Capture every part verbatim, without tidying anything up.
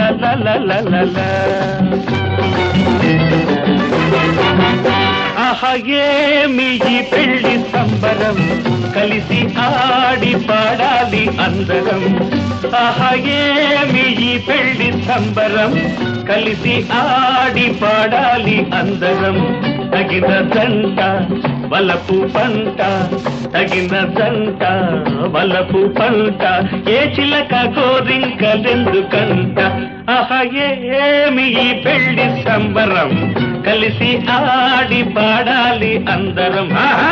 ఆహా ఏమి ఈ పెళ్లి సంబరం కలిసి ఆడి పాడాలి అందరం ఆహా ఏమి ఈ పెళ్లి సంబరం కలిసి ఆడి పాడాలి అందరం తగిన జంట వలపు పంట తగిన జంట వలపు పంట ఏ చిలక కోరింకలెందుకంట ఆహా ఏమి ఈ పెళ్లి సంబరం కలిసి ఆడి పాడాలి అందరం ఆహా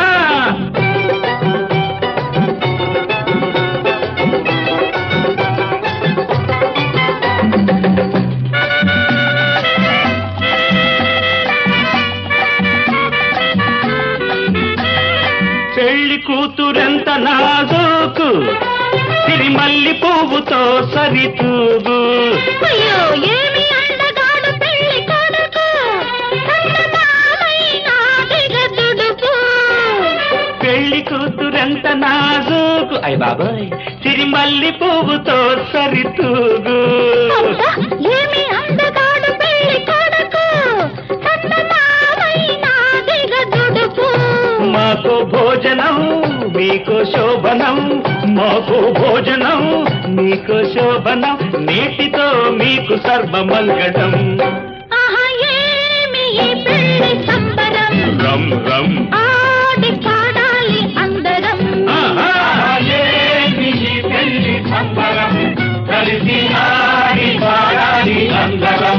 పెళ్లి కూతురెంత నాజూకు సిరిమల్లి పువ్వుతో సరితూగు అయ్యో ఏమి అందగాడు పెళ్లి కొడుకు దుడుకు పెళ్లి కూతురెంత నాజూకు అయ్య బాబాయ్ సిరిమల్లి పువ్వుతో సరితూగు ఏమి అందగాడు పెళ్లి కొడుకు మాకు భోజనం మీకు శోభనం మాకు భోజనం మీకు శోభనం నీటితో మీకు సర్వమంగళం ఆహా ఏమి ఈ పెళ్లి సంబరం రమ్ రమ్ ఆడి పాడాలి అందరం ఆహా ఏమి ఈ పెళ్లి సంబరం కలిసి ఆడి పాడాలి అందరం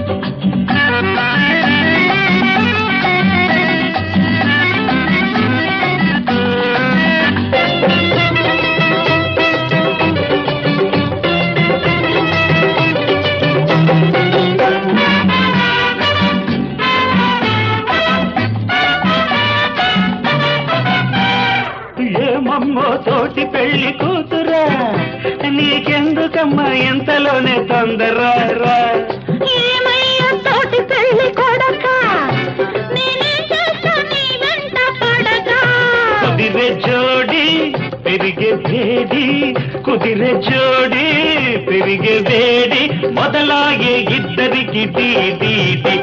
ఏమమ్మో తోటి పెళ్లి కూతురా నీకెందుకమ్మా ఎంతలోనే తొందర ఏమయ్యా తోటి పెళ్లి కొడక నేనే చేస్తా నీ వెంట పడగా కుదిరే జోడి పెరిగే వేడి కుదిరే జోడి పెరిగే వేడి మొదలాగే ఇద్దరికి డీ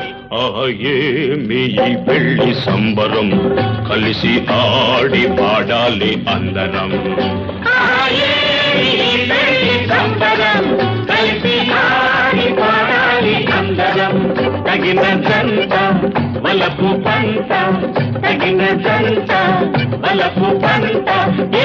ఏమి ఈ పెళ్లి సంబరం కలిసి ఆడి పాడాలి అందరం కలిసి ఆడి పాడాలి అందరం తగిన జంట వలపు పంట తగిన జంట వలపు పంట